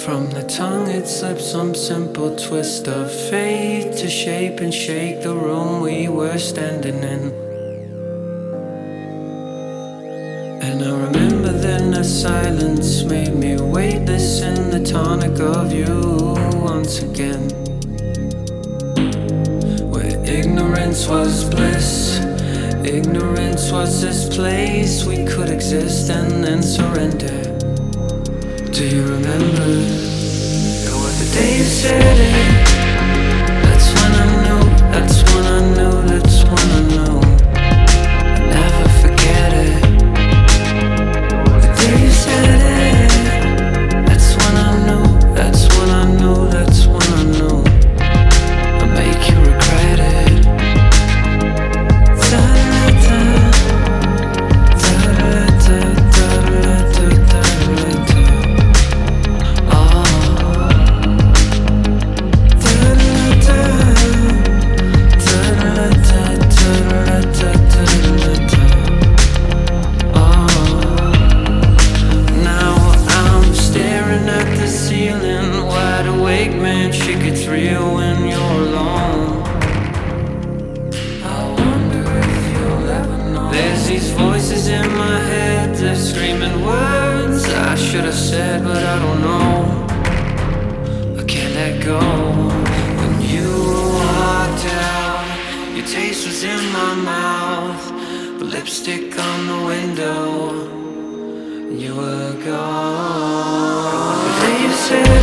From the tongue it slips some simple twist of fate to shape and shake the room we were standing in. And I remember then the silence made me wait, listen the tonic of you once again. Where ignorance was bliss, ignorance was this place we could exist and then surrender. Do you remember the day you said it? That's when I knew, that's when I knew, that's when I knew I'd never forget it. The day you said it, that's when I knew, that's when I knew, that's when I knew I'd make you regret it. Da-da-da, da-da-da, da-da-da, da-da-da. Real when you're alone. I wonder if you'll ever know. There's these voices in my head, they're screaming words I should have said, but I don't know. I can't let go. When you walked out, your taste was in my mouth, the lipstick on the window. You were gone. The day you said